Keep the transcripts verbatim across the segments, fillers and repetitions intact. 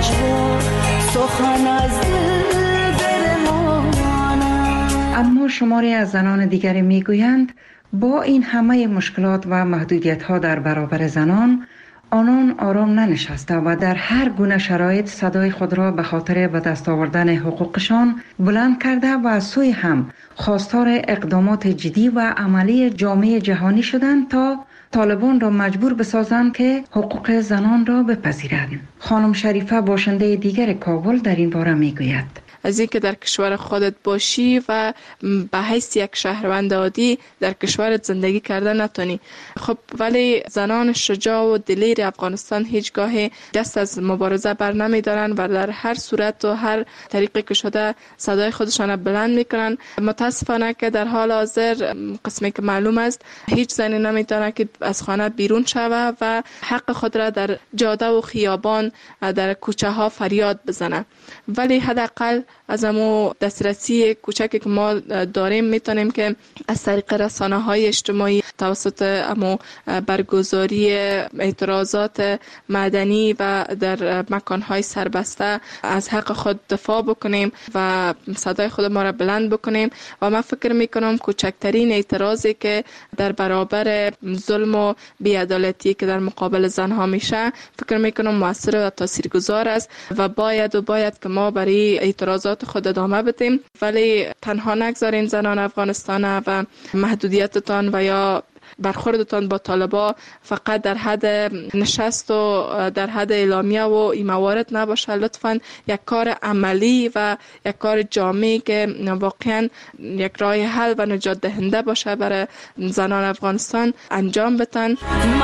سخن از دل برمانم. اما شماری از زنان دیگری میگویند با این همه مشکلات و محدودیت‌ها در برابر زنان، آنان آرام ننشسته و در هر گونه شرایط صدای خود را به خاطر به دست آوردن حقوقشان بلند کرده و از سوی هم خواستار اقدامات جدی و عملی جامعه جهانی شدند تا طالبان را مجبور بسازند که حقوق زنان را بپذیرند. خانم شریفه باشنده دیگر کابل در این باره میگوید: از اینکه در کشور خودت باشی و به حیث یک شهروند عادی در کشورت زندگی کرده نتونی. خب ولی زنان شجاع و دلیر افغانستان هیچگاه دست از مبارزه بر نمی دارن و در هر صورت و هر طریقی که شده صدای خودشان بلند میکنن. متاسفانه که در حال حاضر قسمی که معلوم است هیچ زنی نمیتونه که از خانه بیرون شوه و حق خود را در جاده و خیابان در کوچه ها فریاد بزنه. ولی حداقل از امو دسترسی کوچکی که ما داریم میتونیم که از طریق رسانه های اجتماعی توسط امو برگزاری اعتراضات مدنی و در مکان های سربسته از حق خود دفاع بکنیم و صدای خود ما را بلند بکنیم. و من فکر میکنم کوچکترین اعتراضی که در برابر ظلم و بی‌عدالتی که در مقابل زنها میشه فکر میکنم مؤثر و تاثیرگذار است و باید و باید که ما برای اعتراضات خود ادامه بدیم. ولی تنها نگذارین زنان افغانستان و محدودیتتان و یا برخوردتان با طالبا فقط در حد نشست و در حد اعلامیه و این موارد نباشه. لطفاً یک کار عملی و یک کار جامعی که واقعاً یک راه حل و نجات دهنده باشه برای زنان افغانستان انجام بدن.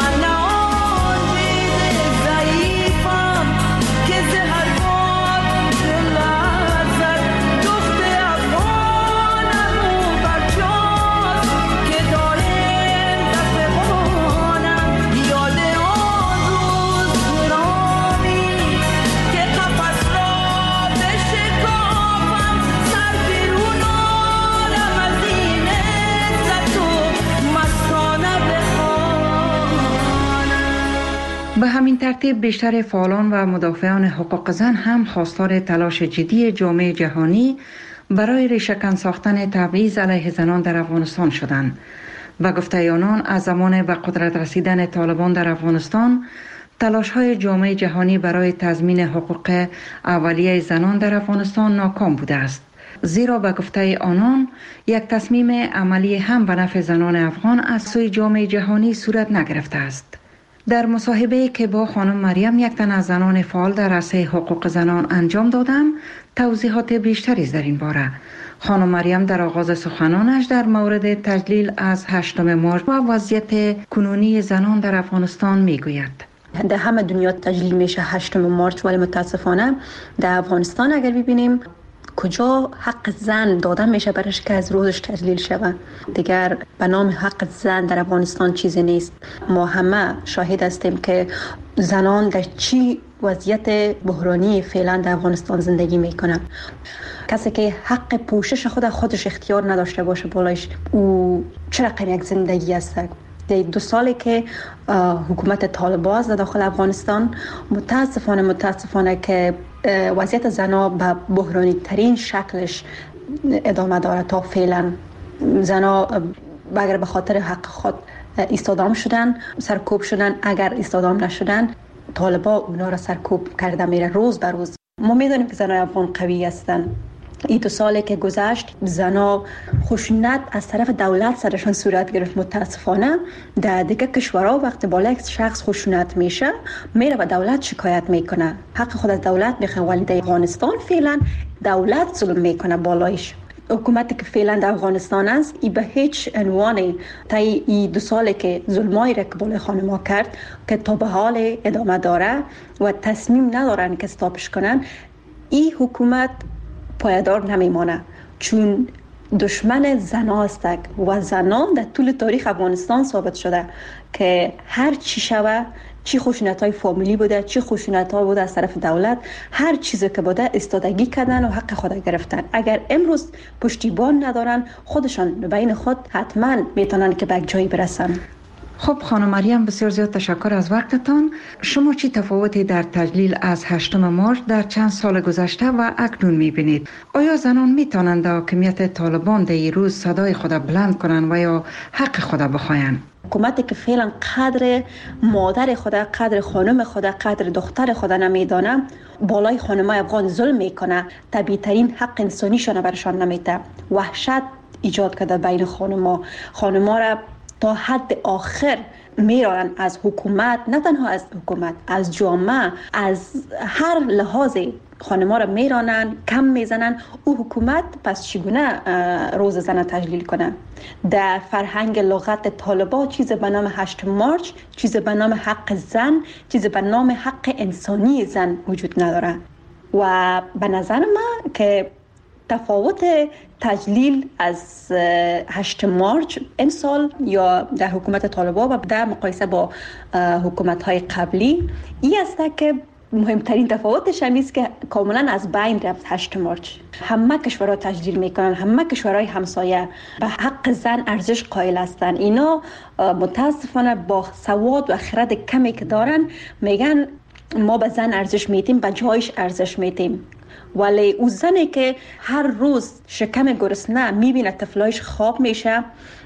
به همین ترتیب بیشتر فعالان و مدافعان حقوق زن هم خواستار تلاش جدی جامعه جهانی برای ریشه‌کن ساختن تبعیض علیه زنان در افغانستان شدند. و گفته آنان از زمان به قدرت رسیدن طالبان در افغانستان تلاش‌های جامعه جهانی برای تضمین حقوق اولیه زنان در افغانستان ناکام بوده است. زیرا به گفته آنان یک تصمیم عملی هم به نفع زنان افغان از سوی جامعه جهانی صورت نگرفته است. در مصاحبه‌ای که با خانم مریم یک تن از زنان فعال در عرصه حقوق زنان انجام دادم توضیحات بیشتری در این باره. خانم مریم در آغاز سخنانش در مورد تجلیل از هشتم مارچ و وضعیت کنونی زنان در افغانستان میگوید: در همه دنیا تجلیل میشه هشتم مارچ، ولی متاسفانه در افغانستان اگر ببینیم کجا حق زن داده میشه برش که از روزش تجلیل شود. دیگر به نام حق زن در افغانستان چیزی نیست. ما همه شاهد هستیم که زنان در چی وضعیت بحرانی فعلا در افغانستان زندگی میکنن. کسی که حق پوشش خود خودش اختیار نداشته باشه بالایش او چه رقم یک زندگی است. در دو سالی که حکومت طالبان است در داخل افغانستان متاسفانه متاسفانه که وضعیت زنها به بحرانی ترین شکلش ادامه داره. تا فعلا زنها اگر به خاطر حق خود ایستادام شدن سرکوب شدن، اگر ایستادام نشدن طالبان اونا را سرکوب کرده میره روز به روز. ما میدونیم که زنای افغان قوی هستن. این دو سالی که گذشت زنا خشونت از طرف دولت سرشان صورت گرفت. متاسفانه در دیگه کشورها وقتی بالا یک شخص خشونت میشه میره به دولت شکایت میکنه، حق خود از دولت میخواد. ولی در افغانستان فعلا دولت ظلم میکنه بالایش. حکومتی که فعلا در افغانستان است ای به هیچ عنوان تا ای دو سالی که ظلمایی را که بالای خانم‌ها کرد که تا به حال ادامه داره و تصمیم ندارن که استاپش کنن، این حکومت پایدار نمیمانه، چون دشمن زنا است و زنان در طول تاریخ افغانستان ثابت شده که هر چی شوه، چی خشونت‌های فامیلی بوده، چی خشونت‌ها بوده از طرف دولت، هر چیزی که بوده استادگی کردن و حق خود گرفتن. اگر امروز پشتیبان ندارن خودشان بین خود حتما میتونن که به جایی برسن. خب خانم مریم، بسیار زیاد تشکر از وقتتان. شما چی تفاوتی در تجلیل از هشتم مارچ در چند سال گذشته و اکنون می‌بینید؟ آیا زنان می‌توانند در حاکمیت طالبان در این روز صدای خود بلند کنند و یا حق خود بخواهند؟ حکومتی که فعلا قدر مادر خود، قدر خانم خود، قدر دختر خود نمیدانه، بالای خانمای افغان ظلم میکنه، طبیعی ترین حق انسانیشون برشان نمیده، وحشت ایجاد کرده بین خانما. خانما را تا حد آخر میرانن از حکومت، نه تنها از حکومت، از جامعه، از هر لحاظی خانما را میرانن، کم میزنن. او حکومت پس چگونه روز زن تجلیل کنه؟ در فرهنگ لغت طالبا چیز به نام هشتم مارچ، چیز به نام حق زن، چیز به نام حق انسانی زن وجود نداره. و به نظر من که تفاوت تجلیل از هشتم مارچ امسال یا در حکومت طالبان و در مقایسه با حکومت‌های قبلی این است که مهمترین تفاوتش هم است که کاملا از بین رفت هشتم مارچ. همه کشورها تجلیل میکنن، همه کشورهای همسایه به حق زن ارزش قائل هستند. اینا متاسفانه با سواد و خرد کمی که دارن میگن ما به زن ارزش میتیم، به جایش ارزش میتیم. ولی او زنی که هر روز شکم گرسنه میبینه طفلایش خواب میشه،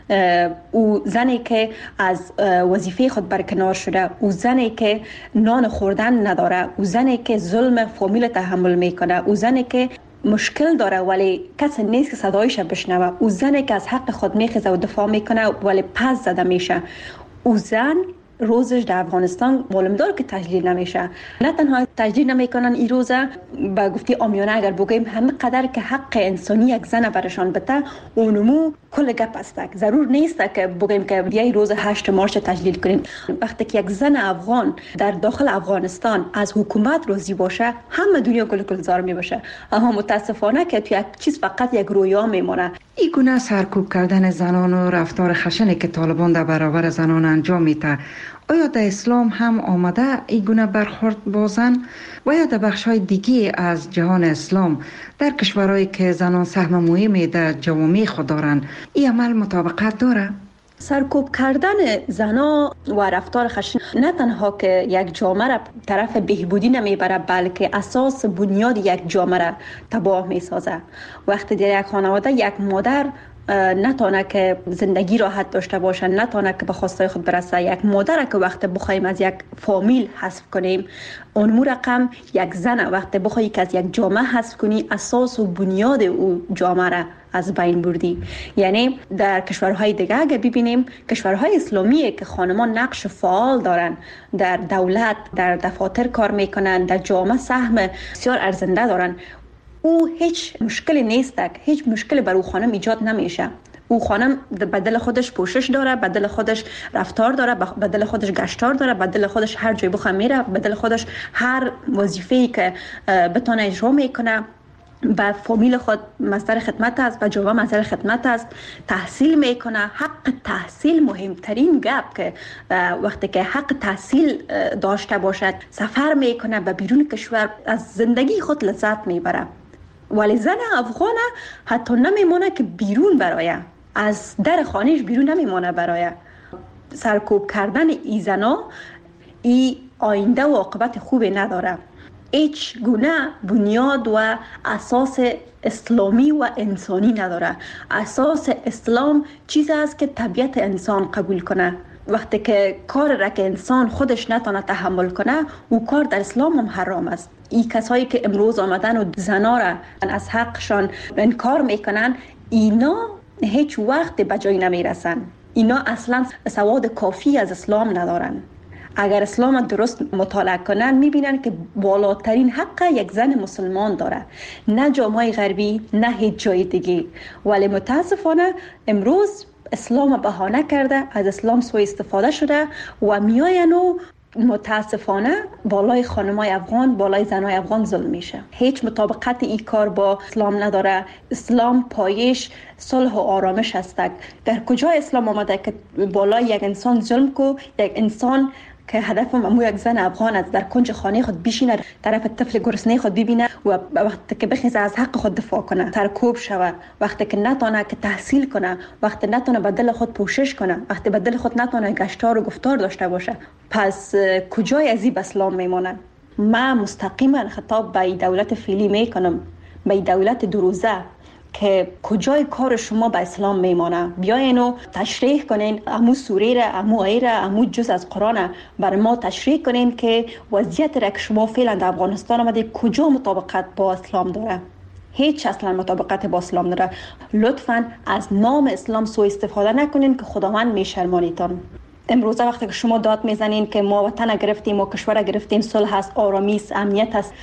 او زنی که از وظیفه خود برکنار شده، او زنی که نان خوردن نداره، او زنی که ظلم فامیل تحمل میکنه، او زنی که مشکل داره ولی کسی نیست که صدایش بشنوه، او زنی که از حق خود میخیزه و دفاع میکنه ولی پس زده میشه، او زن روزش در افغانستان معلوم داره که تجلیل نمیشه. نه تنها تجلیل نمیکنن این روزه، با گفتی عامیانه اگر بگیم همه قدر که حق انسانی یک زن برشان بده اونمو کل گپ است. ضرور نیست که بگیم که بیای روز هشتم مارچ تجلیل کنیم. وقتی که یک زن افغان در داخل افغانستان از حکومت راضی باشه همه دنیا گل گلزار میباشه. اما متاسفانه که تو یک چیز فقط یک رویا میمونه. این گونه سرکوب کردن زنان و رفتار خشنی که طالبان در برابر زنان انجام میده، آیا در اسلام هم آمده این گونه برخورد با زن و یا در بخش‌های دیگه از جهان اسلام در کشورهایی که زنان سهم مهمی در جوامع خود دارند این عمل مطابقت داره؟ سرکوب کردن زنا و رفتار خشن نه تنها که یک جامعه را طرف بهبودی نمیبره بلکه اساس بنیاد یک جامعه را تباه میسازه. وقتی در یک خانواده یک مادر نتونه که زندگی راحت داشته باشه، نتونه که به خواستای خود برسه، یک مادر که وقت بخوایم از یک فامیل حذف کنیم، اون رقم یک زن وقت بخوایی که از یک جامعه حذف کنی اساس و بنیاد او جامعه را از بین بردی. یعنی در کشورهای دیگه اگه ببینیم کشورهای اسلامی که خانمان نقش فعال دارن، در دولت، در دفاتر کار میکنن، در جامعه سهم بسیار ارزنده دارن، او هیچ مشکلی نیست، هیچ مشکلی بر او خانم ایجاد نمیشه. او خانم بدل خودش پوشش داره، بدل خودش رفتار داره، بدل خودش گشتار داره، بدل خودش هر جای بخواه میره، بدل خودش هر وظیفه‌ای که بتونه اجرا میکنه. و فامیل خود مصدر خدمت است و جواب مصدر خدمت است، تحصیل میکنه. حق تحصیل مهمترین گپ که وقتی که حق تحصیل داشته باشد سفر میکنه به بیرون کشور، از زندگی خود لذت میبره. ولی زن افغان حتی نمیمونه که بیرون برایه، از در خانهش بیرون نمیمونه برایه. سرکوب کردن ای زنا ای آینده و عاقبت خوبی نداره، هیچ گونه بنیاد و اساس اسلامی و انسانی نداره. اساس اسلام چیزی است که طبیعت انسان قبول کنه. وقتی که کار را که انسان خودش نتونه تحمل کنه او کار در اسلام هم حرام است. این کسایی که امروز آمدن و زنا را از حقشان انکار میکنن اینا هیچ وقت به جایی نمیرسن. اینا اصلا سواد کافی از اسلام ندارن. اگر اسلام درست مطالعه کنن میبینن که بالاترین حق یک زن مسلمان داره، نه جامعه غربی نه هیچ جای دیگه. ولی متاسفانه امروز اسلام بهانه کرده، از اسلام سوء استفاده شده و میاین و متاسفانه بالای خانمای افغان، بالای زنای افغان ظلم میشه. هیچ مطابقت این کار با اسلام نداره. اسلام پایش صلح و آرامش است. در کجا اسلام آمده که بالای یک انسان ظلم کو، یک انسان که هدفم امو یک زن افغان است در کنج خانه خود بشینه، طرف طفل گرسنه خود ببینه و وقتی که بخیزه از حق خود دفاع کنه، سرکوب شوه، وقتی که نتونه که تحصیل کنه، وقتی نتونه به دل خود پوشش کنه، وقتی به دل خود نتونه گشتار و گفتار داشته باشه، پس کجای از این اسلام میمونه؟ من مستقیما خطاب به دولت فعلی میکنم، به دولت دروزه، که کجای کار شما به اسلام میمانه؟ بیاین و تشریح کنین امو سوره را، امو آیه را، امو جز از قرآن بر ما تشریح کنین که وضعیت را که شما فعلا در افغانستان آمده کجا مطابقت با اسلام داره. هیچ اصلا مطابقت با اسلام داره. لطفاً از نام اسلام سوء استفاده نکنین که خداوند میشرمانیتان. امروزه وقتی که شما داد میزنین که ما وطن گرفتیم، ما کشور گرفتیم، صلح است، آرامی است، امنیت است،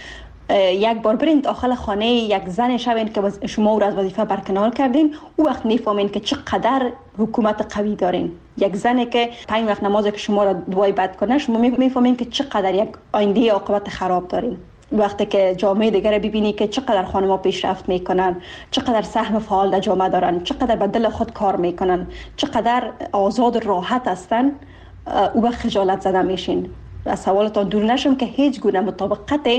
یک بار برین داخل خانه یک زن شوین که شما او را از وظیفه برکنار کردین، او وقت میفهمین که چقدر حکومت قوی دارین. یک زنی که پنج وقت نماز که شما را دعای بد کنه، شما میفهمین که چقدر یک آینده عاقبت خراب دارین. وقتی که جامعه دیگر ببینی که چقدر خانم‌ها پیشرفت میکنن، چقدر سهم فعال در جامعه دارن، چقدر به دل خود کار میکنن، چقدر آزاد و راحت هستن، او به خجالت زده میشین. از سوالتان دور نشم که هیچ گونه مطابقت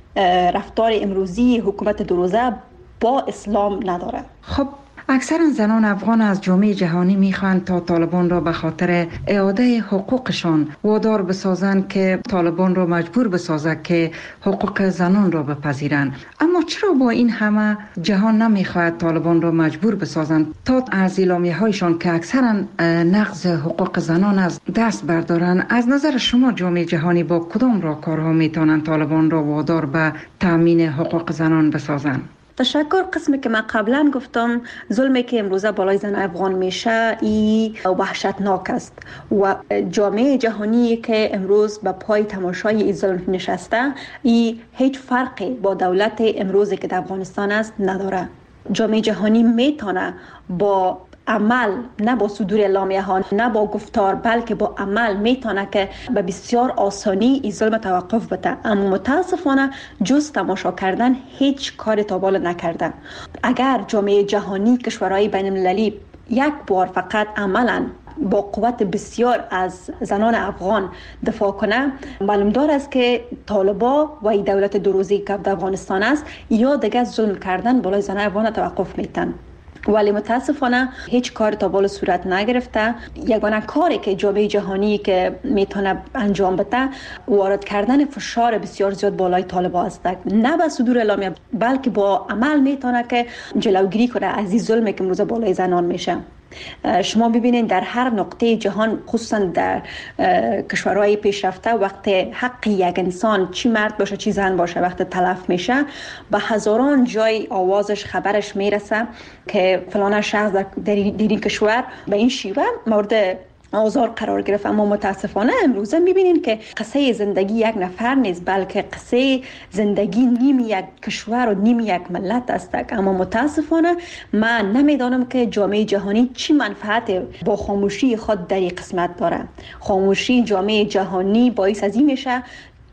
رفتار امروزی حکومت دروزه با اسلام نداره. خب اکثرا زنان افغان از جامعه جهانی میخواهند تا طالبان را به خاطر اعاده حقوقشان وادار بسازند که طالبان را مجبور بسازد که حقوق زنان را بپذیرند. اما چرا با این همه جهان نمیخواهد طالبان را مجبور بسازند تا از اعلامیه هایشان که اکثرا نقض حقوق زنان از دست بردارند؟ از نظر شما جامعه جهانی با کدام راهکارها میتوانند طالبان را وادار به تامین حقوق زنان بسازند؟ تشکر. قسمی که من قبلا گفتم، ظلمی که امروزه بالای زن افغان میشه ای وحشتناک است و جامعه جهانی که امروز به پای تماشای این ظلم نشسته، ای هیچ فرقی با دولت امروزی که در افغانستان است نداره. جامعه جهانی میتونه با عمل، نه با صدور اعلامیه ها، نه با گفتار، بلکه با عمل میتونه که به بسیار آسانی این ظلم توقف بده. اما متاسفانه جز تماشا کردن هیچ کار تابال نکرده. اگر جامعه جهانی، کشورهای بین المللی یک بار فقط عملا با قوت بسیار از زنان افغان دفاع کنه، معلوم دار است که طالبا و این دولت دروزی که در افغانستان است یا دیگه ظلم کردن بالای زنان افغان توقف میتن. ولی متاسفانه هیچ کار تا بالا صورت نگرفته. یگانه کاری که جامعه جهانی که میتونه انجام بده وارد کردن فشار بسیار زیاد بالای طالبان است، نه به صدور اعلامیه بلکه با عمل میتونه که جلوگیری کنه از این ظلمی که امروز بالای زنان میشه. شما ببینید در هر نقطه جهان، خصوصا در کشورهای پیشرفته، وقتی حق یک انسان، چی مرد باشه چی زن باشه، وقتی تلف میشه، به هزاران جای آوازش، خبرش میرسه که فلان شخص در این کشور به این شیوه مورد آزار قرار گرفت. اما متاسفانه امروزه میبینیم که قصه زندگی یک نفر نیست، بلکه قصه زندگی نیم یک کشور و نیم یک ملت است. اما متاسفانه من نمیدانم که جامعه جهانی چی منفعت با خاموشی خود در این قسمت داره. خاموشی جامعه جهانی باعث از این میشه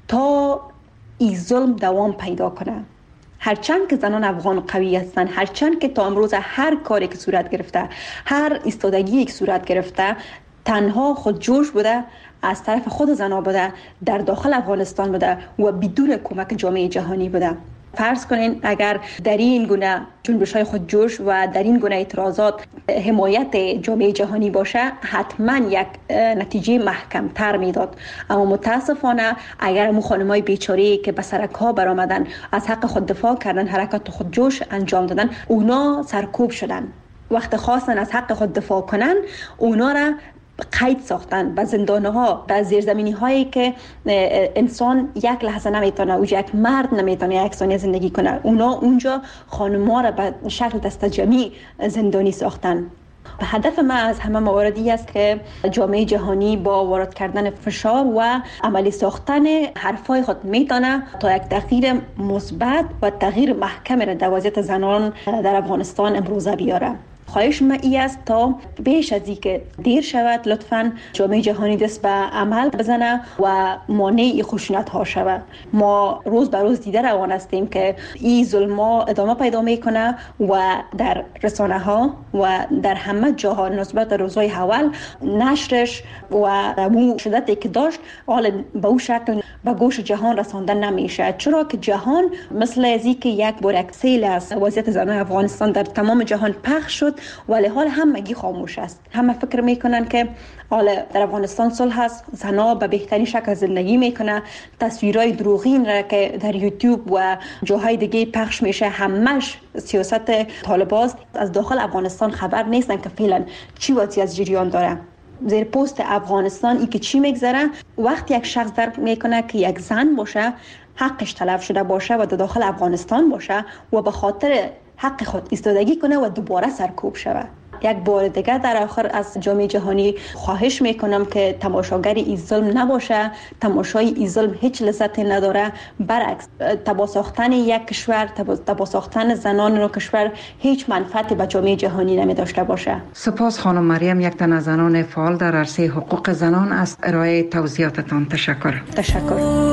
تا این ظلم دوام پیدا کنه. هرچند که زنان افغان قوی هستند، هرچند که تا امروز هر کاری که صورت گرفته، هر ایستادگی که صورت گرفته، تنها خود جوش بوده، از طرف خود زنان بوده، در داخل افغانستان بوده و بدون کمک جامعه جهانی بوده. فرض کنین اگر در این گونه جنبش‌های خود جوش و در این گونه اعتراضات حمایت جامعه جهانی باشه، حتما یک نتیجه محکم تر میداد. اما متاسفانه اگر امو خانمای بیچاره‌ای که به سرک‌ها برآمدن، از حق خود دفاع کردن، حرکت خود جوش انجام دادن، اونا سرکوب شدن. وقت خواستن از حق خود دفاع کنن، اونا را قید ساختن به زندانها، به زیرزمینی هایی که انسان یک لحظه نمیتونه، او یک مرد نمیتونه یک ثانیه زندگی کنه. اونا اونجا خانم‌ها را به شکل دست جمعی زندانی ساختن. هدف ما از همه مواردی است که جامعه جهانی با وارد کردن فشار و عملی ساختن حرفای خود میتونه تا یک تغییر مثبت و تغییر محکم را در وضعیت زنان در افغانستان امروزه بیاره. خواهش من ای است تا بیش از اینکه دیر شود لطفاً جامعه جهانی دست به عمل بزنه و مانع خشونت ها شود. ما روز به روز دیده روان هستیم که این ظلم ادامه پیدا میکنه و در رسانه ها و در همه جاها نسبت به روزهای اول نشرش و مو شدتی که داشت حال به اون شکل به گوش جهان رسانده نمیشه، چرا که جهان مثل ازی که یک بار یک سیل از وضعیت زنان افغانستان در تمام جهان پخش شد ولی حال همگی خاموش است. همه فکر میکنن که حال در افغانستان صلح هست، زنها به بهترین شکل زندگی میکنه، تصویرهای دروغین را که در یوتیوب و جاهای دیگه پخش میشه همش سیاست طالباست. از داخل افغانستان خبر نیستن که فعلا چی وضعیت از جریان داره. زیر پست افغانستان ای که چی میگذره، وقتی یک شخص درک میکنه که یک زن باشه حقش تلف شده باشه و در داخل افغانستان باشه و به خاطر حق خود ایستادگی کنه و دوباره سرکوب شود. یک بار دیگه در آخر از جامعه جهانی خواهش میکنم که تماشاگر این ظلم نباشه. تماشای این ظلم هیچ لذتی نداره، برعکس تباه ساختن یک کشور، تباه ساختن زنان رو کشور هیچ منفعتی به جامعه جهانی نمی داشته باشه. سپاس خانم مریم، یک تن از زنان فعال در عرصه حقوق زنان است. ارائه توضیحاتتان تشکر. تشکر.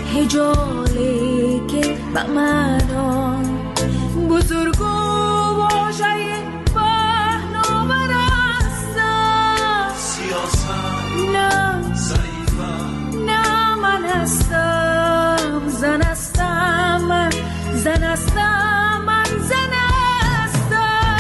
زن هستم، زن هستم، من زن هستم.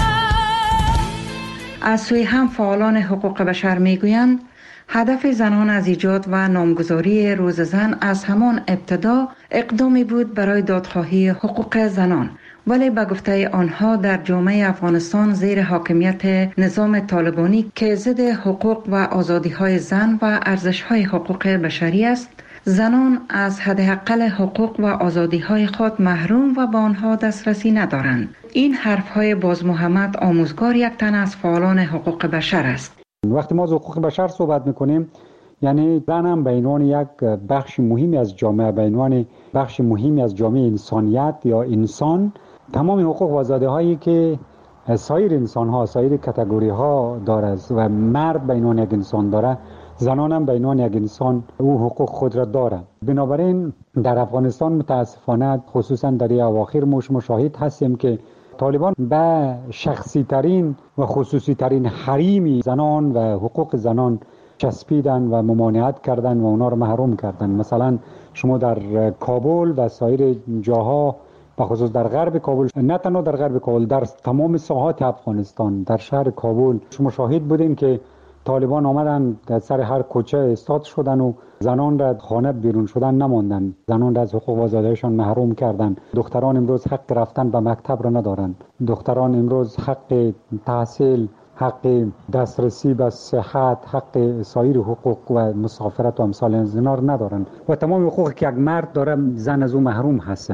از سوی هم فعالان حقوق بشر میگویند هدف زنان از ایجاد و نامگذاری روز زن از همان ابتدا اقدامی بود برای دادخواهی حقوق زنان، ولی به گفته آنها در جامعه افغانستان زیر حاکمیت نظام طالبانی که ضد حقوق و آزادی‌های زن و ارزش‌های حقوق بشری است، زنان از حداقل حقوق و آزادی‌های خود محروم و به آنها دسترسی ندارند. این حرف‌های باز محمد آموزگار یک تن از فعالان حقوق بشر است. وقتی ما از حقوق بشر صحبت می‌کنیم یعنی زن هم به عنوان یک بخش مهمی از جامعه، به عنوان بخش مهمی از جامعه انسانیت یا انسان، تمام حقوق و آزادی‌هایی که سایر انسان‌ها، سایر کاتگوری‌ها داره و مرد به عنوان یک انسان داره، زنان هم به عنوان یک انسان او حقوق خود را داره. بنابراین در افغانستان متاسفانه خصوصا در این اواخر مشاهد هستیم که طالبان به شخصی ترین و خصوصی ترین حریم زنان و حقوق زنان چسبیدن و ممانعت کردن و اونا رو محروم کردن. مثلا شما در کابل و سایر جاها، به خصوص در غرب کابل، نه تنها در غرب کابل، در تمام ساحات افغانستان، در شهر کابل شما شاهد بودین که طالبان آمدن در سر هر کوچه استاد شدن و زنان را خانه بیرون شدن نماندن، زنان را از حقوق و آزادیشان محروم کردن. دختران امروز حق رفتن به مکتب را ندارند. دختران امروز حق تحصیل، حق دسترسی به صحت، حق سایر حقوق و مسافرت و امثال از اینا را ندارند و تمام حقوقی که یک مرد داره زن از او محروم هست.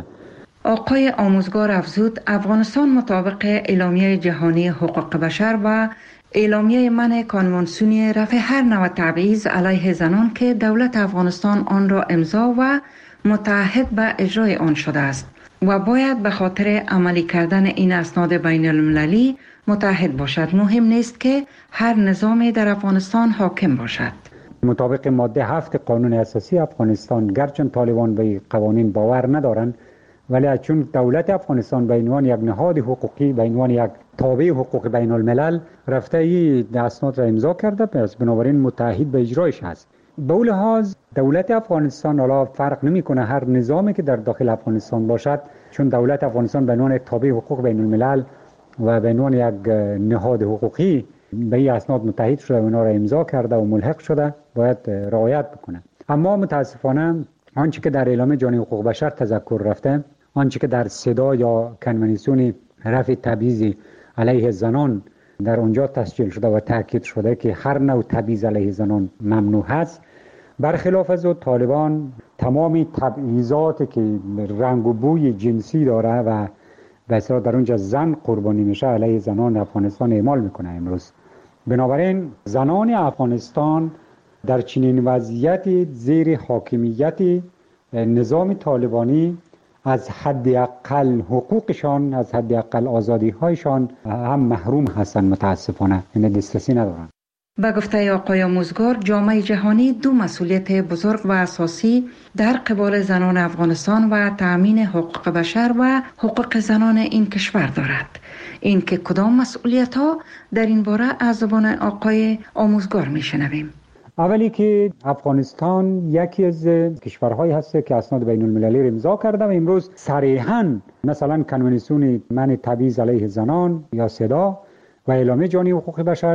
آقای آموزگار افزود افغانستان مطابق اعلامیه جهانی حقوق بشر و اعلامیه منع کانونسیونی رفع هر نوع تبعیض علیه زنان که دولت افغانستان آن را امضا و متعهد به اجرای آن شده است و باید به خاطر عملی کردن این اسناد بین المللی متعهد باشد. مهم نیست که هر نظامی در افغانستان حاکم باشد. مطابق ماده هفت قانون اساسی افغانستان، گرچند طالبان به قوانین باور ندارند، ولی چون دولت افغانستان به عنوان یک نهاد حقوقی، به عنوان یک تابع حقوق بین الملل رفته این اسناد را امضا کرده، پس بنابراین متعهد به اجرایش هست. به اون لحاظ دولت افغانستان حالا فرق نمیکنه هر نظامی که در داخل افغانستان باشد، چون دولت افغانستان به عنوان یک تابع حقوق بین الملل و به عنوان یک نهاد حقوقی به این اسناد متحد شده و اونا را امضا کرده و ملحق شده، باید رعایت بکنه. اما متاسفانه آنچه که در اعلامیه جهانی حقوق بشر تذکر رفته، آنچه که در صدا یا کنونسیون رفع تبعیض علیه زنان در اونجا تسجیل شده و تاکید شده که هر نوع تبعیض علیه زنان ممنوع است، برخلاف از طالبان تمام تبعیضاتی که رنگ و بوی جنسی داره و به اصطلاح در اونجا زن قربانی میشه علیه زنان افغانستان اعمال میکنه امروز. بنابراین زنان افغانستان در چنین وضعیت زیر حاکمیت نظام طالبانی از حداقل حقوقشان، از حداقل آزادی‌هایشان هم محروم هستند متاسفانه، یعنی دسترسی ندارند. به گفته آقای آموزگار، جامعه جهانی دو مسئولیت بزرگ و اساسی در قبال زنان افغانستان و تأمین حقوق بشر و حقوق زنان این کشور دارد. این که کدام مسئولیت ها در این باره از زبان آقای آموزگار میشنویم. اولی که افغانستان یکی از کشورهایی هست که اسناد بین المللی را امضا کرده و امروز صریحاً مثلا کنوانسیون منع تبعیض علیه زنان یا صدا و اعلامیه جهانی حقوق بشر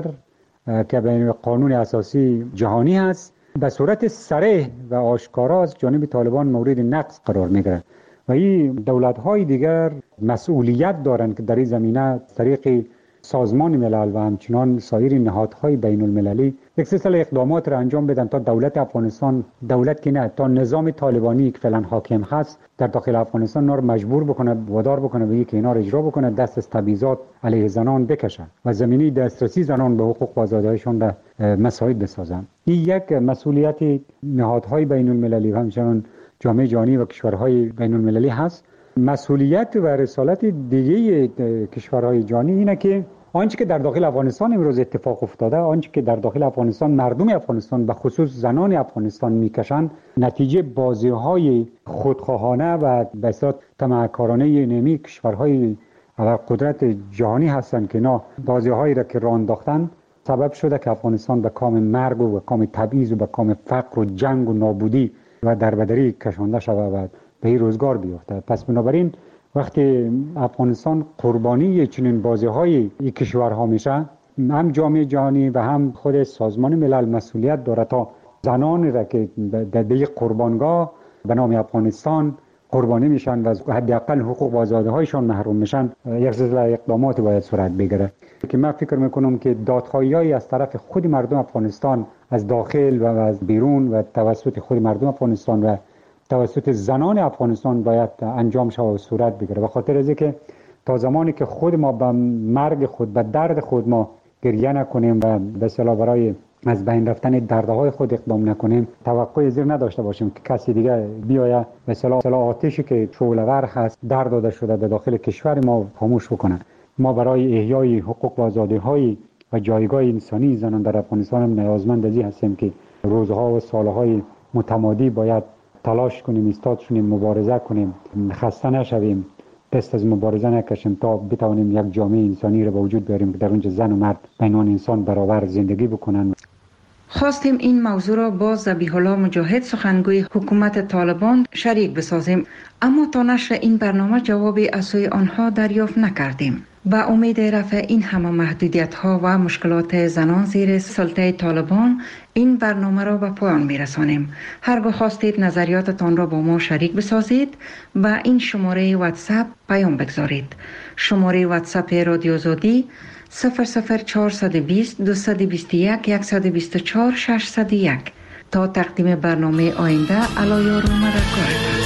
که بین قانون اساسی جهانی هست به صورت صریح و آشکارا از جانب طالبان مورد نقض قرار میگیره و این دولت‌های دیگر مسئولیت دارند که در این زمینه طریق سازمان ملل و همچنان سایر نهادهای بین المللی یک سلسله اقدامات را انجام بدن تا دولت افغانستان، دولت که نه، تا نظام طالبانی که فعلا حاکم هست در داخل افغانستان نار مجبور بکنه، وادار بکنه به اینکه اینا را اجرا بکنه، دست از تبعیضات علیه زنان بکشه و زمینه دسترسی زنان به حقوق و آزادی‌هایشان را مساعد بسازند. این یک مسئولیت نهادهای بین المللی و همچنان جامعه جهانی و کشورهای بین المللی هست. مسئولیت و رسالت دیگه کشورهای جهانی اینه که آنچه که در داخل افغانستان امروز اتفاق افتاده، آنچه که در داخل افغانستان مردم افغانستان به خصوص زنان افغانستان میکشند، نتیجه بازی‌های خودخواهانه و به اصطلاح طمع‌کارانه نمی کشورهای قدرت جهانی هستند که اینا بازی‌هایی را که راه انداختن سبب شده که افغانستان به کام مرگ و به کام تبعیض و به کام فقر و جنگ و نابودی و دربدری کشانده شود و به این روزگار بیفته. پس بنابراین وقتی افغانستان قربانی چنین بازی‌های این کشورها میشه، هم جامعه جهانی و هم خود سازمان ملل مسئولیت داره تا زنانی را که در قربانگاه به نام افغانستان قربانی میشن و حداقل حقوق و آزادی‌هایشان محروم میشن، یک سلسله اقدامات باید صورت بگیره. که من فکر میکنم که دادخواهی‌هایی از طرف خود مردم افغانستان از داخل و از بیرون و توسط خود مردم افغانستان و توسط زنان افغانستان باید انجام شود و صورت بگیره. به خاطر از اینکه تا زمانی که خود ما به مرگ خود، به درد خود ما گریه نکنیم و به اصطلاح برای از بین رفتن دردهای خود اقدام نکنیم، توقع زیر نداشته باشیم که کسی دیگه بیاید به اصطلاح آتشی که شعله‌ور هست در داده شده به داخل کشور ما خاموش بکنه. ما برای احیای حقوق و آزادی‌های و جایگاه انسانی زنان در افغانستان هم نیازمند از این هستیم که روزها و سالهای متمادی باید تلاش کنیم، ایستاد شونیم، مبارزه کنیم، خسته نشویم، دست از مبارزه نکشیم تا بتوانیم یک جامعه انسانی را به وجود بیاریم که در اونجا زن و مرد بین انسان برابر زندگی بکنن. خواستیم این موضوع را با ذبیح الله مجاهد، سخنگوی حکومت طالبان، شریک بسازیم، اما تا نشر این برنامه جوابی از سوی آنها دریافت نکردیم. با امید رفع این همه محدودیت ها و مشکلات زنان زیر سلطه طالبان این برنامه را به پایان می رسانیم. هرگاه خواستید نظریاتتان را با ما شریک بسازید و این شماره واتساپ پیام بگذارید. شماره واتساپ رادیو آزادی صفر صفر چهارصد و بیست دویست و بیست و یک صد و بیست و چهار ششصد و یک. تا تقدیم برنامه آینده علایار و مددکارتان.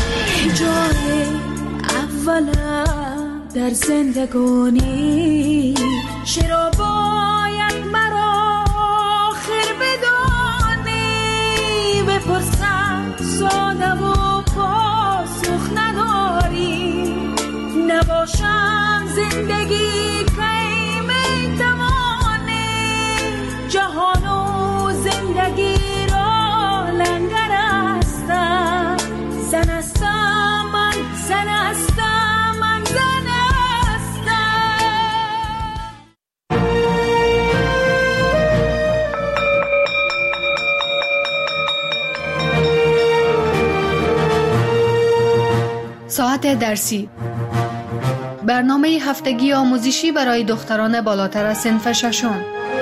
جای اولا در زندگانی چرا باید مرا آخر بدانی؟ بپرسم ساده و پاسخ نداری. نباشم زندگی کی میتوانی؟ جهان و زندگی را لنگر هستم. زن هستم من، زن هستم من، زن ساعت درسی، برنامه هفتگی آموزشی برای دختران بالاتر از صنف ششم.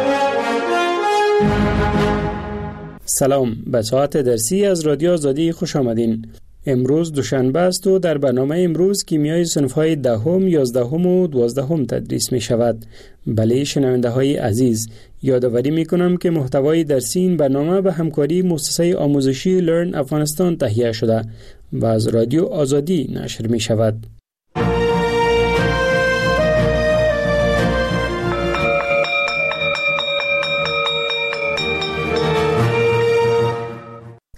سلام، به ساعت درسی از رادیو آزادی خوش آمدین. امروز دوشنبه است و در برنامه امروز کیمیای صنف‌های دهم، یازدهم و دوازدهم تدریس می شود. بله شنونده های عزیز، یادآوری می کنم که محتوای درسی این برنامه به همکاری مؤسسه آموزشی لرن افغانستان تهیه شده و از رادیو آزادی نشر می شود.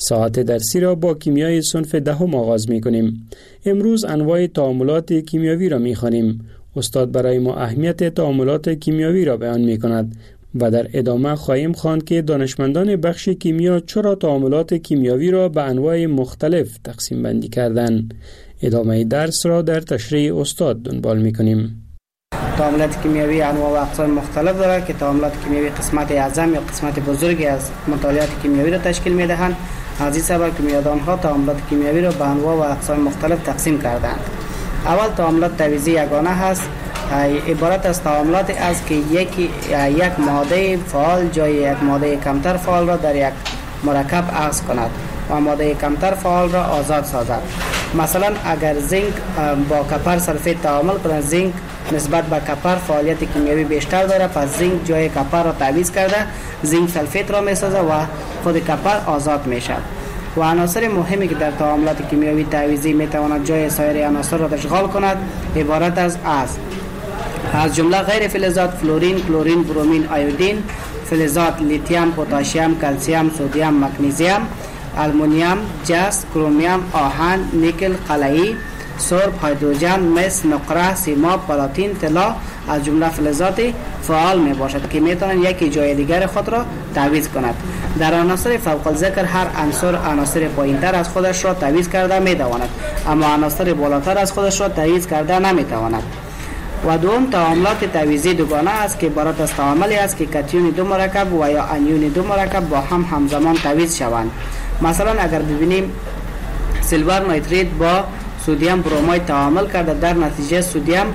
ساعت درسی را با کیمیای صنف دهم آغاز می کنیم. امروز انواع تعاملات کیمیاوی را می خوانیم. استاد برای ما اهمیت تعاملات کیمیاوی را بیان می کند و در ادامه خواهیم خواند که دانشمندان بخش کیمیا چرا تعاملات کیمیاوی را به انواع مختلف تقسیم بندی کردند. ادامه درس را در تشریح استاد دنبال می کنیم. تعاملات کیمیاوی انواع و اقسام مختلف دارد که تعاملات کیمیاوی قسمت اعظم یا قسمت بزرگی از مطالعات کیمیاوی را تشکیل می دهند. از این سبب کیمیادانها تعاملات کیمیاوی را به انواع و اقسام مختلف تقسیم کردند. اول تعاملات تعویضی یگانه هست. عبارت از تعاملاتی است که یک یک ماده فعال جای یک ماده کمتر فعال را در یک مرکب اخذ کند و ماده کمتر فعال را آزاد سازد. مثلا اگر زینک با کپر سلفیت تعامل کند، زینک نسبت به کپر فعالیت کیمیایی بیشتر دارد، پس زینک جای کپر را تعویض کرده زینک سلفیت را میسازد و خود کپر آزاد میشد. و عناصر مهمی که در تعاملات کیمیایی تعویضی میتواند جای سایر عناصر را اشغال کند عبارت از از از جمله غیر فلزات فلورین، کلورین، برومین، آیودین، فلزات لیتیوم، پتاسیم، کلسیم، سدیم، مگنیزیم، آلومینیوم، جست، کرومیوم، آهن، نیکل، قلعی، سرب، هیدروژن، مس، نقره، سیماب، پلاتین، طلا از جمله فلزات فعال می باشد که می توانند یکی جای دیگر خود را تعویض کند. در عناصر فوق الذکر هر عنصر عناصر پایینتر از خودش را تعویض کرده می تواند، اما عناصر بالاتر از خودش را تعویض کرده نمی تواند. و دوم تعاملات تعویضی دوگانه است که عبارت از تعاملی است که کاتیون دو مرکب و یا انیون دو مرکب با هم همزمان تعویض شوند. مثلا اگر ببینیم سیلور نیتریت با سدیم برومید تعامل کرده، در نتیجه سدیم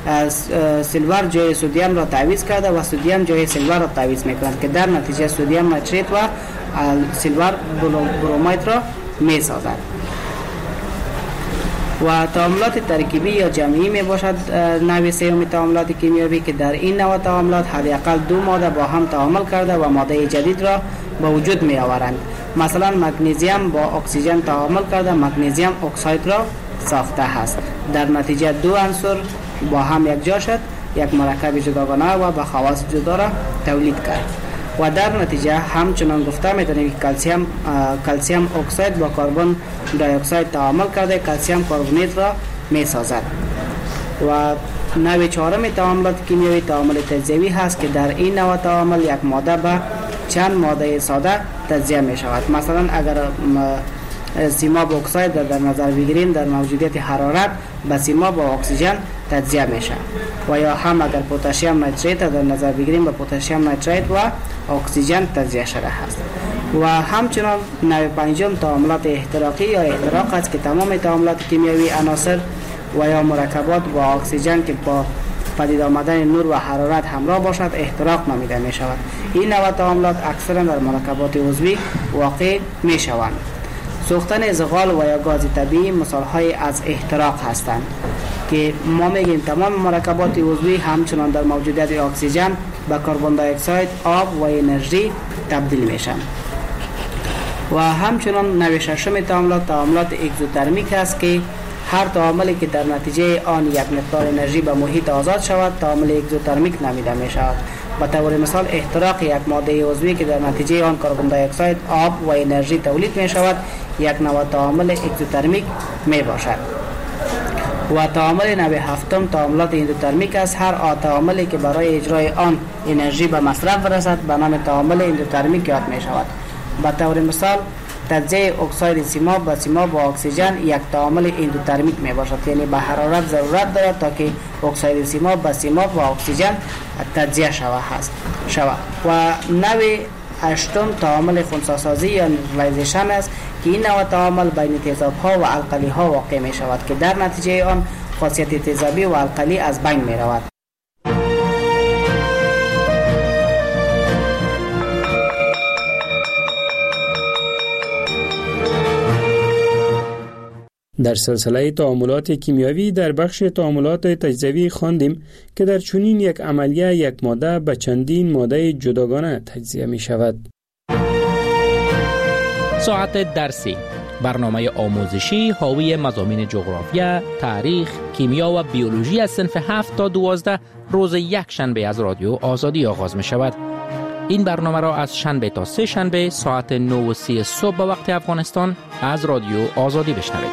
سیلور جای سدیم را تعویض کرده و سدیم جای سیلور را تعویض میکند که در نتیجه سدیم نیتریت و سیلور برومید را میسازد. و تعاملات ترکیبی یا جمعی می باشد نوع سوم تعاملات کیمیایی که در این نوع تعاملات حداقل دو ماده با هم تعامل کرده و ماده جدید را به وجود می آورند. مثلا مگنیزیم با اکسیژن تعامل کرده مگنیزیم اکساید را ساخته است. در نتیجه دو عنصر با هم یکجا شد، یک مرکب جداگانه و به خواص جدا را تولید کرد. و در نتیجه همچنان گفته می‌توانیم که کلسیم کلسیم اکساید با کربن دی اکساید تعامل کرده کلسیم کربونیت را می‌سازد. و نوع چهارم تعاملات کیمیایی تعامل تجزیوی هست که در این نوع تعامل یک ماده به چند ماده ساده تجزیه می‌شود. مثلا اگر سیماب اکساید در نظر بگیریم در موجودیت حرارت به سیماب با اکسیژن تجزیه میشه. و یا هم اگر پتاسیم نیتریت در نظر بگیریم به پتاسیم نیتریت و اکسیژن تجزیه شده است. و همچنان نوع پنجم تعاملات احتراقی یا احتراق است که تمام تعاملات کیمیایی عناصر و یا مرکبات با اکسیژن که با پدید آمدن نور و حرارت همراه باشد احتراق نامیده می شود. این نوع تعاملات اکثرا در مرکبات عضوی واقع می شوند. سوختن زغال و یا گاز طبیعی مثال‌های از احتراق هستند که ما میگیم تمام مرکبات عضوی همچنان در موجودیت اکسیژن به کربن دی اکساید، آب و انرژی تبدیل میشن. و همچنان نوع ششم تعاملات تعاملات اگزوترمیک است که هر تعاملی که در نتیجه آن یک مقدار انرژی به محیط آزاد شود تعامل اگزوترمیک نامیده می شود. به طور مثال احتراق یک ماده عضوی که در نتیجه آن کربن دی اکساید، آب و انرژی تولید می شود یک نوع تعامل اگزوترمیک می باشد. و تعامل نوع هفتم تعاملات اندوترمیک است. هر تعاملی که برای اجرای آن انرژی به مصرف برسد به نام تعامل اندوترمیک یاد می شود. به طور مثال تجزیه اکساید سیماب با سیماب با اکسیژن یک تعامل اندوترمیک می باشد، یعنی به حرارت ضرورت دارد تا که اکساید سیماب با سیماب با اکسیژن تجزیه شود هست شود. و نوع هشتم تعامل خنثی‌سازی یا نیوترالایزیشن است که این نوع تعامل بین تیزاب‌ها و القلی‌ها واقع می شود که در نتیجه آن خاصیت تیزابی و القلی از بین می رود. در سلسله تعاملات کیمیاوی در بخش تعاملات تجزیوی خواندیم که در چنین یک عملیه یک ماده به چندین ماده جداگانه تجزیه می شود. ساعت درسی، برنامه آموزشی حاوی مضامین جغرافیا، تاریخ، کیمیا و بیولوژی از صنف هفت تا دوازده روز یک شنبه از رادیو آزادی آغاز می شود. این برنامه را از شنبه تا سه شنبه ساعت نه و سی صبح به وقت افغانستان از رادیو آزادی بشنوید.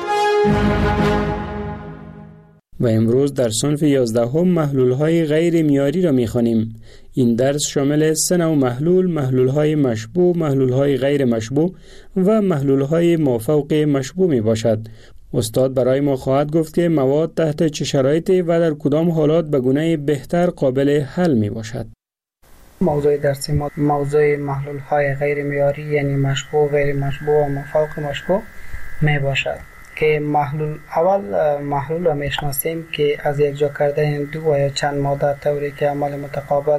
و امروز در صنف یازدهم محلول‌های غیر معیاری را می‌خوانیم. این درس شامل سه نوع محلول، محلول‌های مشبوع، محلول‌های غیر مشبوع و محلول‌های مافوق مشبوع میباشد. استاد برای ما خواهد گفت که مواد تحت چه شرایطی و در کدام حالات به گونه بهتر قابل حل میباشد. موضوع درسی ما موضوع محلول‌های غیر معیاری یعنی مشبوع، غیر مشبوع و مافوق مشبوع میباشد که محلول اول محلول را میشناسیم که از یک جا کردن دو و یا چند ماده طوری که عمل متقابل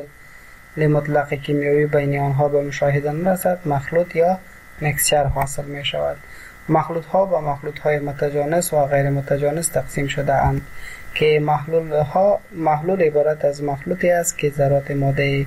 لمطلق کیمیایی بین آنها به مشاهده نرسد مخلوط یا مکسچر حاصل می شود. مخلوط ها و مخلوط های متجانس و غیر متجانس تقسیم شده اند که محلول ها محلول عبارت از مخلوطی است که ذرات ماده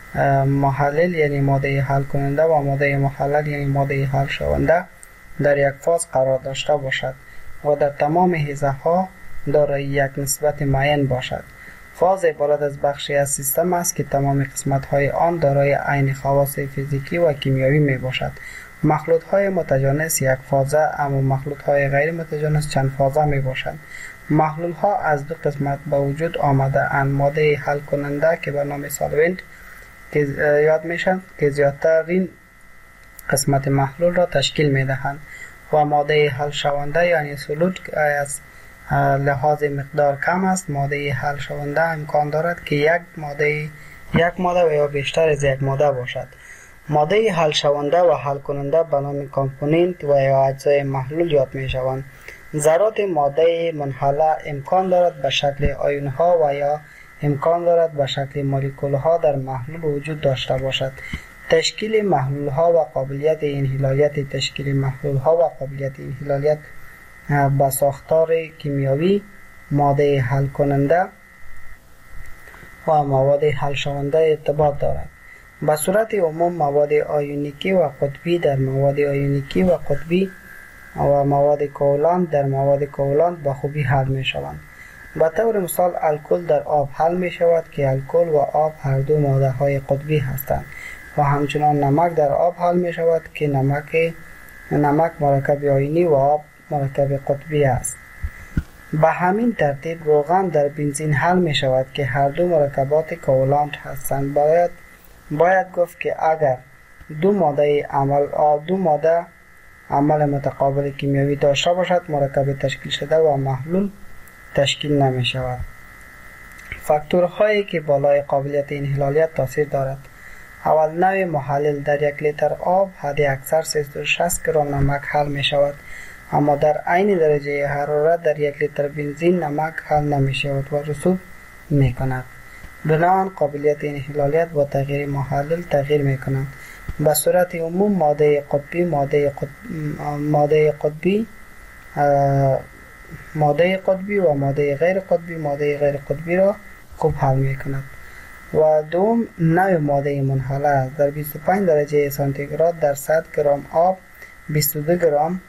محلل یعنی ماده حل کننده و ماده محلل یعنی ماده حل شونده در یک فاز قرار داشته باشد و در تمام حیزه ها دارای یک نسبت معین باشد. فاز عبارت از بخشی از سیستم است که تمام قسمت های آن دارای عین خواص فیزیکی و کیمیایی می باشد. مخلوط های متجانس یک فازه اما مخلوط های غیر متجانس چند فازه می باشند. محلول ها از دو قسمت به وجود آمده اند: ماده حل کننده که به نام سالونت که یاد میشن که زیادترین قسمت محلول را تشکیل می دهند و ماده حل شونده یعنی سولوت که از لحاظ مقدار کم است. ماده حل شونده امکان دارد که یک ماده یک ماده و یا بیشتر از یک ماده باشد. ماده حل شونده و حل کننده به نام کامپوننت و یا اجزای محلول یاد می شوند. ذرات ماده منحله امکان دارد به شکل آیون ها و یا امکان دارد به شکل مولکول ها در محلول وجود داشته باشد. تشکیل محلول ها و قابلیت انحلالیت تشکیل محلول ها و قابلیت انحلالیت به ساختار کیمیایی ماده حل کننده و مواد حل شونده ارتباط دارد. به صورت عموم مواد آیونیکی و قطبی در مواد آیونیکی و قطبی و مواد کوولانت در مواد کوولانت به خوبی حل می شوند. به طور مثال الکل در آب حل می شود که الکل و آب هر دو ماده های قطبی هستند و همچنان نمک در آب حل می شود که نمک نمک مرکب آیونی و آب مرکب قطبی است. به همین ترتیب روغن در بنزین حل می شود که هر دو مرکبات کوولانت هستند. باید باید گفت که اگر دو ماده عمل دو ماده عمل متقابل کیمیایی داشته باشد مرکب تشکیل شده و محلول تشکیل نمی شود. فاکتورهایی که بالای قابلیت انحلالیت تاثیر دارد: اول، نوع محلل در یک لیتر آب حد اکثر سیصد و شصت گرم نمک حل می شود اما در عین درجه حرارت در یک لیتر بنزین نمک حل نمی شود و رسوب می کند. بنابراین قابلیت انحلالیت با تغییر محلل تغییر می کند. به صورت عموم ماده قطبی ماده قطب... ماده قطبی ماده قطبی و ماده غیر قطبی ماده غیر قطبی را خوب حل می کند. و دوم، نوع ماده منحله در بیست و پنج درجه سانتیگراد در صد گرم آب بیست و دو گرم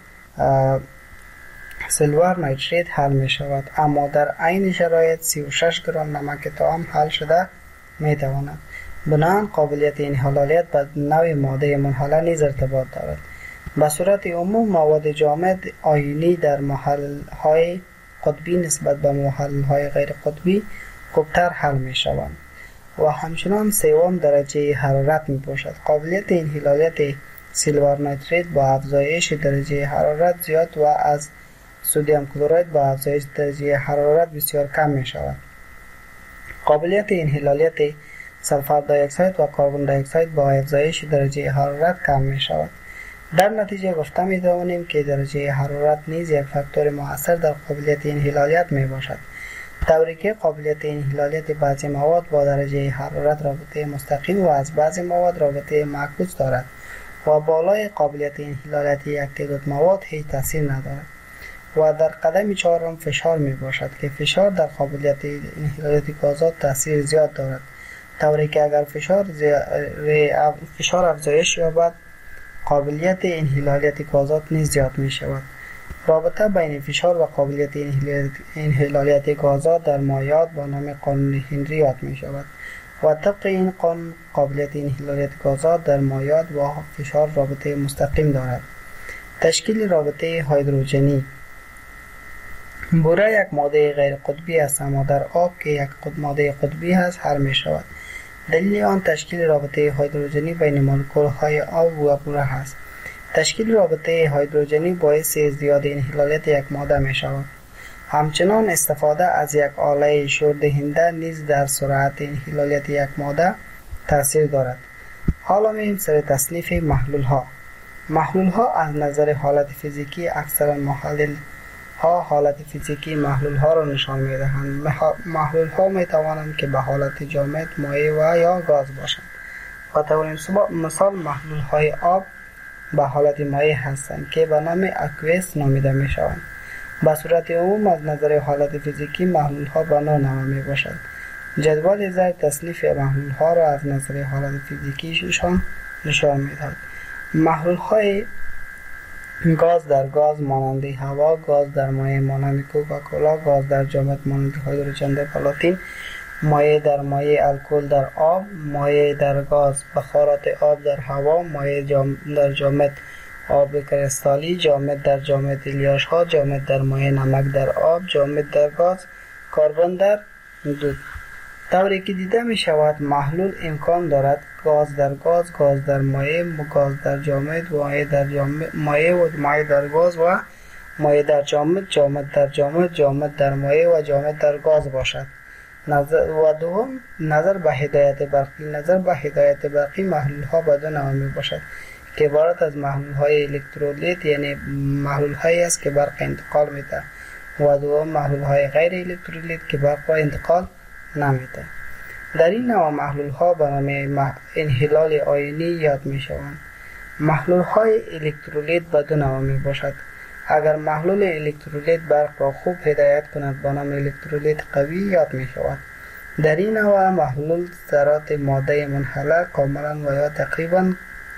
سیلور نیتریت حل می شود اما در عین شرایط سی و شش گرم نمک طعام حل شده می تواند. بنابراین قابلیت انحلالیت به نوع ماده منحله نیز ارتباط دارد. به صورت عموم مواد جامد آیونی در محلل های قطبی نسبت به محلل های غیر قطبی خوبتر حل می شوند و همچنان سوم درجه حرارت می باشد. قابلیت انحلالیت سیلور نیتریت با افزایش درجه حرارت زیاد و از سدیم کلراید با افزایش درجه حرارت بسیار کم می شود. قابلیت انحلالیت سلفر دی اکساید و کربن دی اکساید با افزایش درجه حرارت کم می شود. در نتیجه گفته می توانیم که درجه حرارت نیز یک فاکتور مؤثر در قابلیت انحلالیت می باشد. طوری که قابلیت انحلالیت بعضی مواد با درجه حرارت رابطه مستقیم و از بعضی مواد رابطه معکوس دارد و بالای قابلیت انحلالیت یک تعداد مواد هیچ تاثیر ندارد. و در قدم چهارم فشار می باشد که فشار در قابلیت انحلالیت گازات تاثیر زیاد دارد. طوری که اگر فشار فشار افزایش یابد قابلیت انحلالیت گازات نیز زیاد می شود. رابطه بین فشار و قابلیت انحلالیت گازات در مایعات با نام قانون هنری یاد می شود. و طبق این قانون قابلیت انحلال گازات در مایعات با فشار رابطه مستقیم دارد. تشکیل رابطه هیدروژنی: بوره یک ماده غیر قطبی است، اما در آب که یک ماده قطبی است حل می شود. دلیل آن تشکیل رابطه هیدروژنی بین مولکول های آب و بوره است. تشکیل رابطه هیدروژنی باعث ازدیاد انحلالیت یک ماده می شود. همچنان استفاده از یک آله شوردهنده نیز در سرعت انحلالیت یک ماده تاثیر دارد. حالا می‌ریم سر تصنیف محلول ها. محلول ها از نظر حالت فیزیکی اکثرا محلل ها حالت فیزیکی محلول ها را نشان می‌دهند. محلول ها می‌توانند که به حالت جامد، مایع و یا گاز باشند. به طور مثال محلول های آب به حالت مایع هستند که به نام اکویس نامیده می‌شوند. به صورت عموم از نظر حالت فیزیکی محلول ها به نوع نما می باشد. جدول زیر تصنیف محلول ها را از نظر حالت فیزیکیشان نشان می دهد. محلول های گاز در گاز مانند هوا، گاز در مایع مانند کوکاکولا، گاز در جامد مانند هیدروژن در پلاتین، مایع در مایع الکل در آب، مایع در گاز بخارات آب در هوا، مایع جام در جامد آب کریستالی، جامد در جامد الیاش ها، جامد در مایع نمک در آب، جامد در گاز، کربن در دود. طوری که دیده می شود محلول امکان دارد گاز در گاز، گاز در مایع، گاز در جامد، مایع در جامد، مایع و مایع در گاز و مایع در جامد، جامد در جامد، جامد در مایع و جامد در گاز باشد. نظر و دوم نظر به هدایت برقی. نظر به هدایت برقی محلول ها به دو نوع می باشد که عبارت از محلول های الکترولیت یعنی محلول هایی است که برق انتقال میده و دوم محلول های غیر الکترولیت که برق را انتقال نمیده. در این نوع محلول ها به نام انحلال آیونی یاد می شوند. محلول های الکترولیت به دو نوع می باشد. اگر محلول الکترولیت برق را خوب هدایت کند به نام الکترولیت قوی یاد می شود. در این نوع محلول ذرات ماده منحله کاملا و یا تقریبا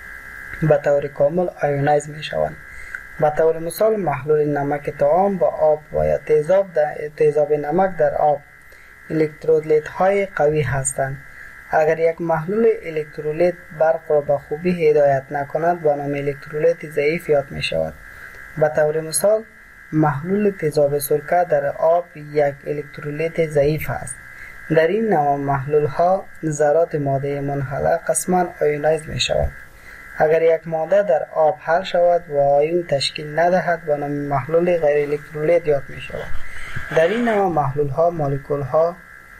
به طور کامل آیونایز می شوند. به طور مثال محلول نمک طعام با آب و یا تیزاب تیزاب نمک در آب الکترولیت های قوی هستند. اگر یک محلول الکترولیت برق را به خوبی هدایت نکند به نام الکترولیت ضعیف یاد می شود. به طور مثال محلول تیزاب سرکه در آب یک الکترولیت ضعیف است. در این نوع محلول ها ذرات ماده منحله قسما آیونایز می شود. اگر یک ماده در آب حل شود و آیون تشکیل ندهد به نام محلول غیر الکترولیت یاد می شود. در این نوع محلول ها مولکول ها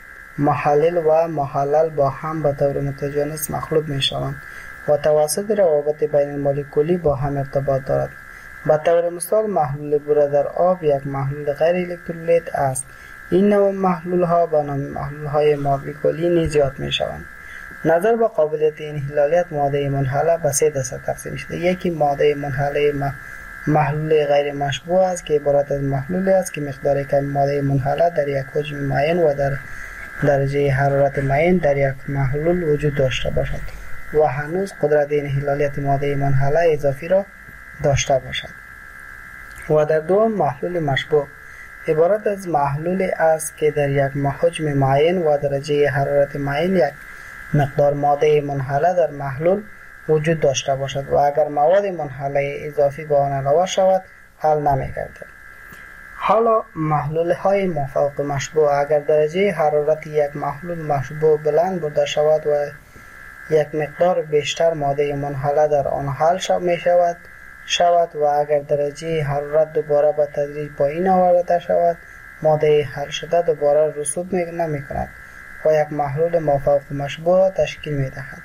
محلل و محلل با هم به طور متجانس مخلوط می شوند و توسط روابط بین مولکولی با هم ارتباط دارد. به طور مثال محلول بوره در آب یک محلول غیر الکترولیت است. این نوع محلول ها به نام محلول های مولکولی نیز یاد می شوند. نظر به قابلیت انحلالیت ماده منحله به سه دسته تقسیم شده. یکی ماده منحله محلول غیر مشبوع است که عبارت از محلولی است که مقدار کم ماده منحله در یک حجم معین و در درجه حرارت معین در یک محلول وجود داشته باشد و هنوز قدرت انحلالیت ماده منحله اضافی را داشته باشد. و در دوم محلول مشبوع عبارت از محلولی است که در یک حجم معین و درجه حرارت معین یک مقدار ماده منحله در محلول وجود داشته باشد و اگر مواد منحله اضافی به آن علاوه شود حل نمی‌گردد. حالا محلول های مافوق مشبوع اگر درجه حرارت یک محلول مشبوع بلند برده شود و یک مقدار بیشتر ماده منحله در آن حل می شود شود و اگر درجه حرارت دوباره به تدریج پایین آورده شود ماده حل شده دوباره رسوب نمی کند و یک محلول مافوق مشبوع تشکیل می دهد.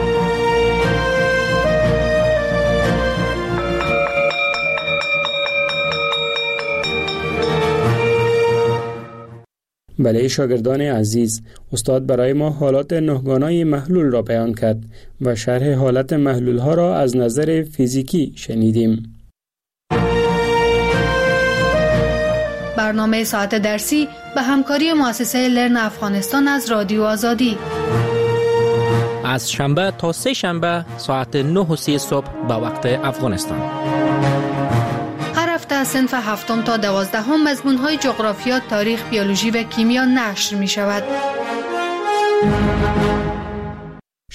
بله شاگردان عزیز، استاد برای ما حالات نهگانای محلول را بیان کرد و شرح حالت محلول ها را از نظر فیزیکی شنیدیم. برنامه ساعت درسی به همکاری مؤسسه لرن افغانستان از رادیو آزادی از شنبه تا سه شنبه ساعت نه و سی صبح به وقت افغانستان. هر هفته از صنف هفتم تا دوازدهم مضمون‌های جغرافیا، تاریخ، بیولوژی و کیمیا نشر می شود.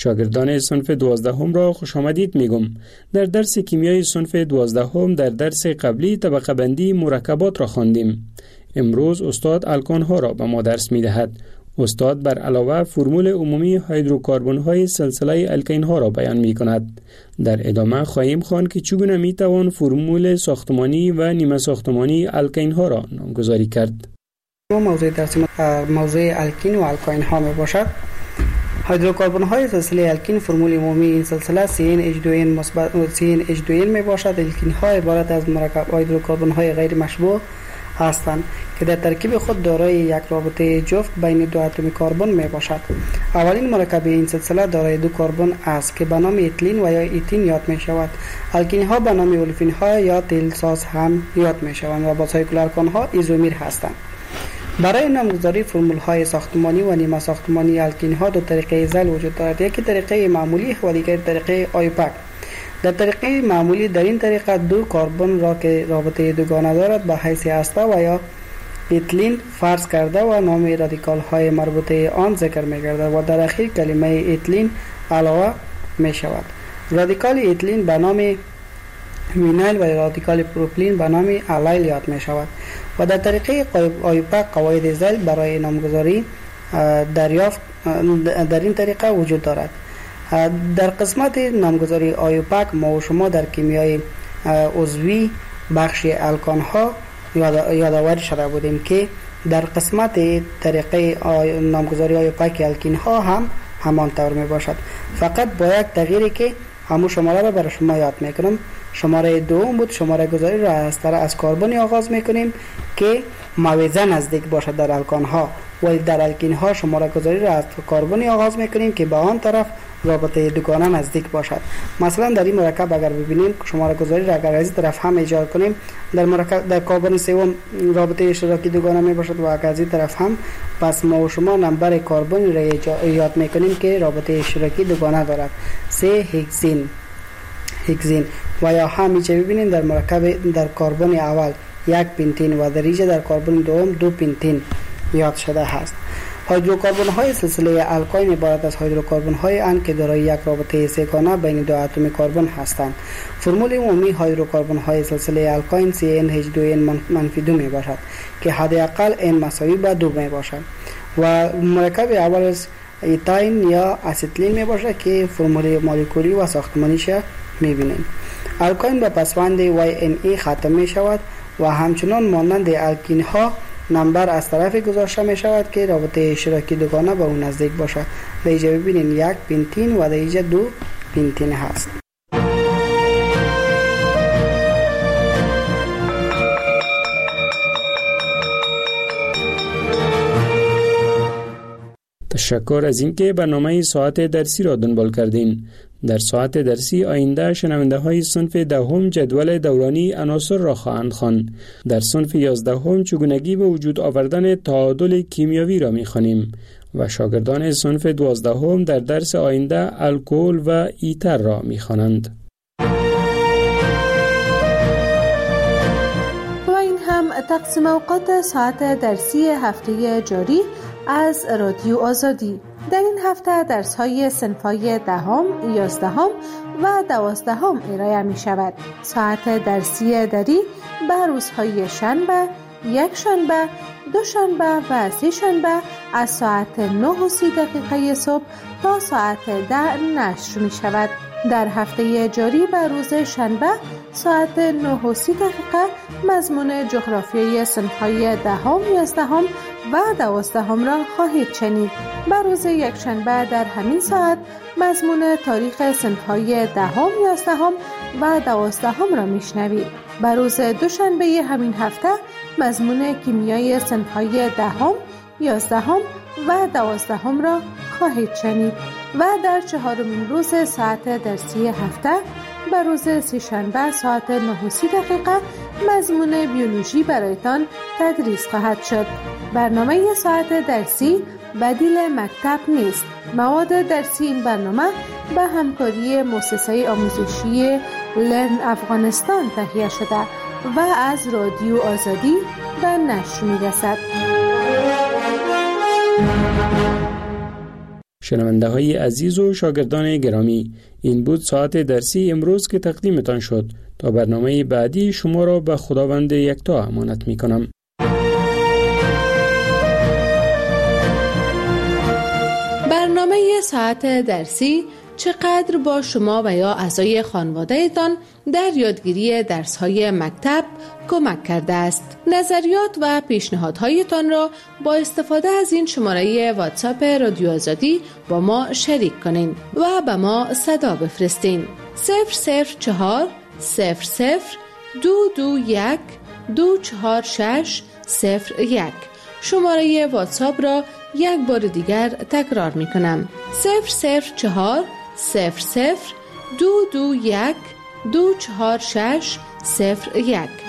شاگردان صنف دوازدهم را خوش آمدید میگم. در درس کیمیای صنف دوازدهم در درس قبلی طبقه بندی مرکبات را خواندیم. امروز استاد الکان ها را به ما درس میدهد. استاد بر علاوه فرمول عمومی هیدروکاربن های سلسله الکین ها را بیان می کند. در ادامه خواهیم خواند که چگونه می توان فرمول ساختمانی و نیمه ساختمانی الکین ها را نامگذاری کرد. موضوع درس موضوع الکین و الکین ها می باشد. هیدروکاربن های سلسله الکین فرمول عمومی این سلسله سی ان اچ دو ان مثبت سی ان اچ دو ان می باشد. الکین ها عبارت از مرکب هیدروکاربن های غیر مشبوع هستند که در ترکیب خود دارای یک رابطه جفت بین دو اتم کربن می باشد. اولین مرکب این سلسله دارای دو کربن است که به نام اتیلین و یا ایتین یاد می شود. الکین ها به نام اولفین ها یا تیل ساز هم یاد می شوند و با سایکل الکان ها ایزومیر هستند. برای نامگذاری فرمول های ساختمانی و نیمه ساختمانی الکین ها دو طریقه زل وجود دارد. یکی طریقه معمولی و دیگر طریقه آیوپک. در طریقه معمولی در این طریقه دو کربن را که رابطه دوگانه دارد به حیث هسته و یا اتیلین فرض کرده و نام رادیکال های مربوطه آن ذکر می گردد و در اخیر کلمه اتیلین علاوه می شود. رادیکال اتیلین به نام وینایل و رادیکال پروپیلین به نام الیل یاد می شود و در طریقه آیوپک قواعد زل برای نامگذاری دریافت در این طریقه وجود دارد. در قسمت نامگذاری آیوپک ما و شما در کیمیای عضوی بخش الکان ها یادآور شده بودیم که در قسمت طریقه نامگذاری آیوپک الکین ها هم همان طور می باشد، فقط با یک تغییری که همون شماره را برای شما یاد میکنم. شماره دوم بود. شماره گذاری را از طرف از کربنی آغاز میکنیم که موازه نزدیک باشد در الکان ها، ولی در الکین ها شماره گذاری را از کربنی آغاز میکنیم که به آن طرف رابطه دوگانه نزدیک باشد. مثلا در این مرکب اگر ببینیم شماره گذاری را اگر از این طرف هم ایجاد کنیم در مرکب در کربن سوم رابطه اشتراکی دوگانه می باشد و اگر از این طرف هم، پس ما و شما نمبر کربن را یاد میکنیم که رابطه اشتراکی دوگانه دارد. سه هکسین هکسین و یا همیشه ببینیم در مرکب در کربن اول یک پنتین و در اینجا در کربن دوم دو پنتین یاد شده است. هیدروکاربن های سلسله الکین عبارت از هیدروکاربن های اند که دارای یک رابطه سه‌گانه بین دو اتم کربن هستند. فرمول عمومی هیدروکاربن های سلسله الکین سی ان اچ دو ان منفی دو می باشد که حداقل n مساوی به دو می باشد و مرکب اول از ایتاین یا اسیتیلین می باشد که فرمول مولکولی و ساختمانیش می بینیم. الکین به پسوند وای ان ای ختم می شود و همچنان مانند الکین ها نمبر از طرف گذاشته می شود که رابطه اشتراکی دوگانه به اون نزدیک باشد. در اینجا ببینید یک پنتین و در اینجا دو پنتین هست. تشکر از اینکه برنامه ساعت درسی را دنبال کردین. در ساعت درسی آینده شنونده های صنف دهم جدول دورانی عناصر را خواهند خواند. در صنف یازدهم چگونگی به وجود آوردن تعادل کیمیایی را می‌خوانیم و شاگردان صنف دوازدهم در درس آینده الکل و ایتر را می‌خوانند. و این هم تقسیم اوقات ساعت درسی هفته جاری از رادیو آزادی. در این هفته درس‌های صنف‌های دهم، یازدهم و دوازدهم ارائه می شود. ساعت درسی دری به روزهای شنبه، یک شنبه، دو شنبه و سه شنبه از ساعت نه و سی دقیقه صبح تا ساعت ده نشر می شود. در هفته جاری به روز شنبه ساعت نه و سی دقیقه مضمون جغرافیای صنف‌های دهم، یازدهم و دوازدهم را خواهید شنید. به روز یک شنبه در همین ساعت مضمون تاریخ صنف‌های دهم، یازدهم و دوازدهم را میشنوید. به روز دوشنبه همین هفته مضمون کیمیای صنف‌های دهم، یازدهم و دوازدهم را خواهید شنید و در چهارمین روز ساعت درسی هفته به روز سه‌شنبه ساعت نه و سی دقیقه مضمون بیولوژی برایتان تدریس خواهد شد. برنامه ساعت درسی بدیل مکتب نیست. مواد درسی این برنامه به همکاری مؤسسه آموزشی لرن افغانستان تهیه شده و از رادیو آزادی به نشر می‌رسد. شنونده های عزیز و شاگردان گرامی، این بود ساعت درسی امروز که تقدیمتان شد. تا برنامه بعدی شما را به خداوند یکتا امانت می کنم. برنامه ساعت درسی چقدر با شما و یا اعضای خانواده‌تان در یادگیری درس‌های مکتب کمک کرده است. نظریات و پیشنهادهایتان را با استفاده از این شماره واتساپ رادیو آزادی با ما شریک کنین و به ما صدا بفرستین. صفر صفر چهار صفر صفر دو دو یک دو چهار شش صفر یک. شماره واتساپ را یک بار دیگر تکرار می کنم. صفر صفر چهار صفر صفر دو دو یک دو چهار شش صفر یک.